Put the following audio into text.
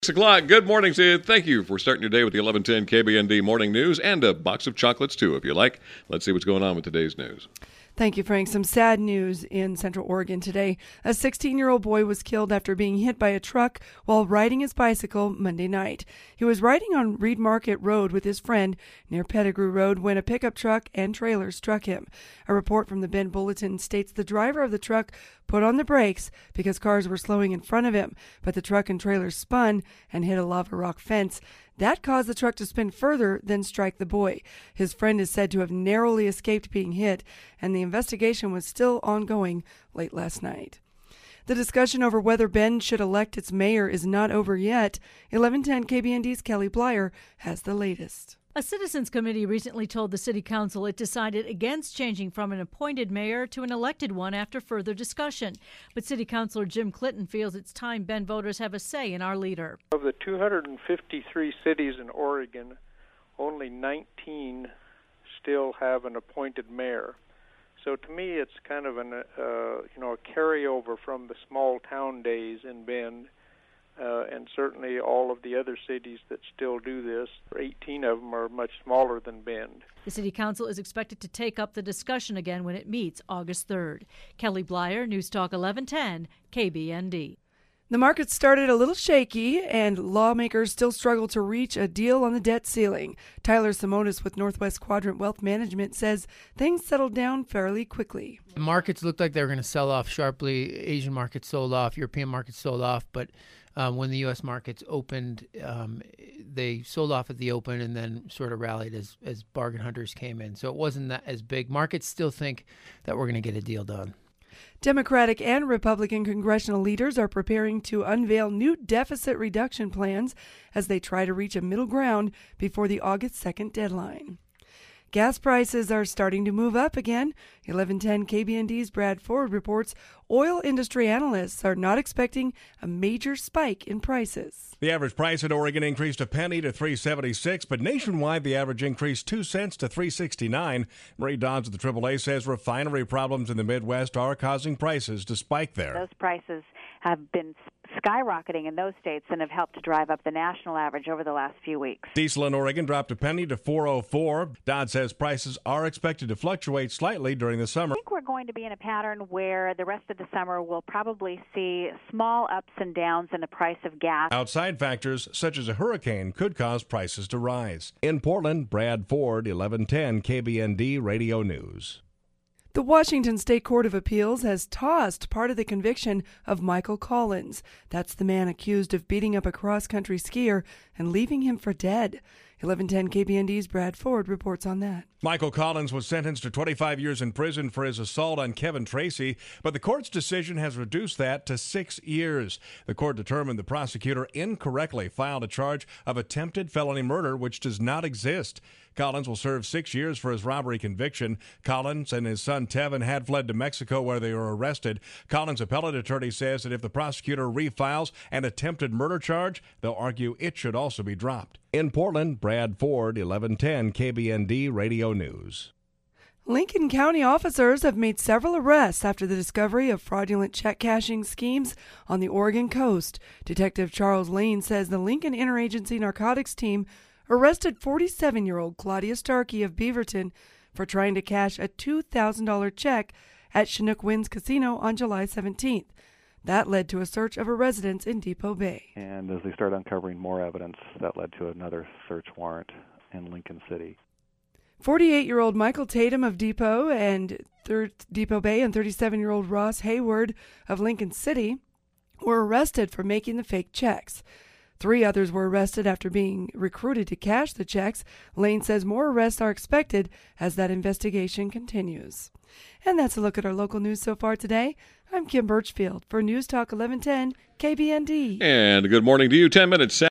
6 o'clock. Good morning to you. Thank you for starting your day with the 1110 KBND Morning News and a box of chocolates, too, if you like. Let's see what's going on with today's news. Thank you, Frank. Some sad news in Central Oregon today. A 16-year-old boy was killed after being hit by a truck while riding his bicycle Monday night. He was riding on Reed Market Road with his friend near Pettigrew Road when a pickup truck and trailer struck him. A report from the Bend Bulletin states the driver of the truck put on the brakes because cars were slowing in front of him, but the truck and trailer spun and hit a lava rock fence. That caused the truck to spin further than strike the boy. His friend is said to have narrowly escaped being hit, and the investigation was still ongoing late last night. The discussion over whether Bend should elect its mayor is not over yet. 1110 KBND's Kelly Blyer has the latest. A citizens committee recently told the city council it decided against changing from an appointed mayor to an elected one after further discussion. But city councilor Jim Clinton feels it's time Bend voters have a say in our leader. Of the 253 cities in Oregon, only 19 still have an appointed mayor. So to me, it's kind of a carryover from the small town days in Bend. And certainly all of the other cities that still do this, 18 of them are much smaller than Bend. The City Council is expected to take up the discussion again when it meets August 3rd. Kelly Blyer, News Talk 1110, KBND. The market started a little shaky, and lawmakers still struggle to reach a deal on the debt ceiling. Tyler Simonis with Northwest Quadrant Wealth Management says things settled down fairly quickly. The markets looked like they were going to sell off sharply. Asian markets sold off, European markets sold off, but when the U.S. markets opened, they sold off at the open and then sort of rallied as bargain hunters came in. So it wasn't that as big. Markets still think that we're going to get a deal done. Democratic and Republican congressional leaders are preparing to unveil new deficit reduction plans as they try to reach a middle ground before the August 2nd deadline. Gas prices are starting to move up again. 1110 KBND's Brad Ford reports oil industry analysts are not expecting a major spike in prices. The average price in Oregon increased a penny to $3.76, but nationwide the average increased 2 cents to $3.69. Marie Dodds of the AAA says refinery problems in the Midwest are causing prices to spike there. Those prices have been skyrocketing in those states and have helped to drive up the national average over the last few weeks. Diesel in Oregon dropped a penny to $4.04. Dodd says prices are expected to fluctuate slightly during the summer. I think we're going to be in a pattern where the rest of the summer we'll probably see small ups and downs in the price of gas. Outside factors such as a hurricane could cause prices to rise. In Portland, Brad Ford, 1110 KBND Radio News. The Washington State Court of Appeals has tossed part of the conviction of Michael Collins. That's the man accused of beating up a cross-country skier and leaving him for dead. 1110 KBND's Brad Ford reports on that. Michael Collins was sentenced to 25 years in prison for his assault on Kevin Tracy, but the court's decision has reduced that to 6 years. The court determined the prosecutor incorrectly filed a charge of attempted felony murder, which does not exist. Collins will serve 6 years for his robbery conviction. Collins and his son Tevin had fled to Mexico where they were arrested. Collins' appellate attorney says that if the prosecutor refiles an attempted murder charge, they'll argue it should also be dropped. In Portland, Brad Ford, 1110 KBND Radio News. Lincoln County officers have made several arrests after the discovery of fraudulent check cashing schemes on the Oregon coast. Detective Charles Lane says the Lincoln Interagency Narcotics Team arrested 47-year-old Claudia Starkey of Beaverton for trying to cash a $2,000 check at Chinook Winds Casino on July 17th. That led to a search of a residence in Depot Bay. And as they started uncovering more evidence, that led to another search warrant in Lincoln City. 48-year-old Michael Tatum of Depot Bay and 37-year-old Ross Hayward of Lincoln City were arrested for making the fake checks. 3 others were arrested after being recruited to cash the checks. Lane says more arrests are expected as that investigation continues. And that's a look at our local news so far today. I'm Kim Birchfield for News Talk 1110 KBND. And good morning to you. 10 minutes.